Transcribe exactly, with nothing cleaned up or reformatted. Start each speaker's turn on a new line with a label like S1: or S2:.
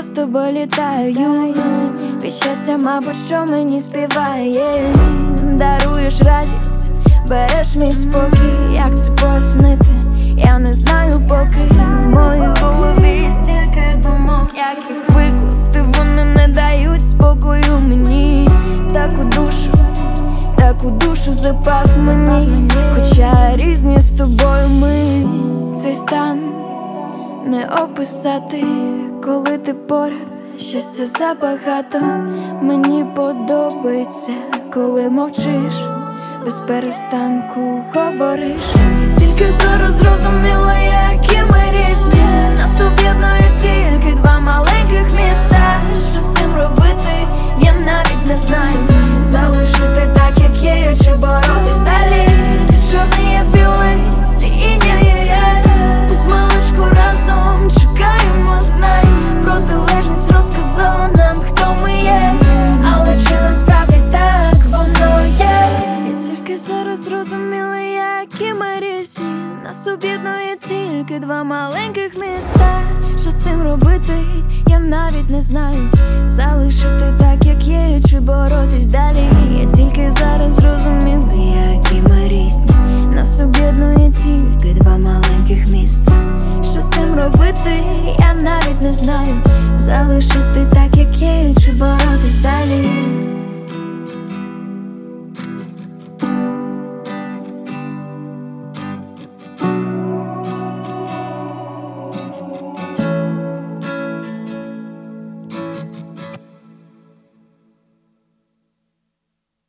S1: я з тобою літаю. Від щастя, мабуть, що мені співає. Даруєш радість, береш мій спокій. Як це пояснити, я не знаю поки. В моїй голові стільки думок, як їх викласти, вони не дають спокою мені. Таку душу, таку душу запав мені. Хоча різні з тобою ми. Цей стан не описати, коли ти поряд, щастя забагато. Мені подобається, коли мовчиш, без перестанку говориш. Тільки зараз зрозуміла, які ми різні. Нас об'єднує тільки два маленьких міста. Що з цим робити, я навіть не знаю. Залишити так, як є, чи боротись далі. Ти чорний, я білий, ти іння, я я. Ти з маличку разом чекаємо, знай. Протилежність розказала нам, хто ми є. Але чи насправді так воно є? Я тільки зараз зрозуміла, які ми різні. Нас об'єднує тільки два маленьких міста. Що з цим робити, я навіть не знаю. Залишити так, як є, чи боротись далі. Я тільки зараз зрозуміла, які ми різні. Нас об'єднує тільки два маленьких міста. Що з цим робити, я навіть не знаю. Залишити так, як є, чи боротись далі.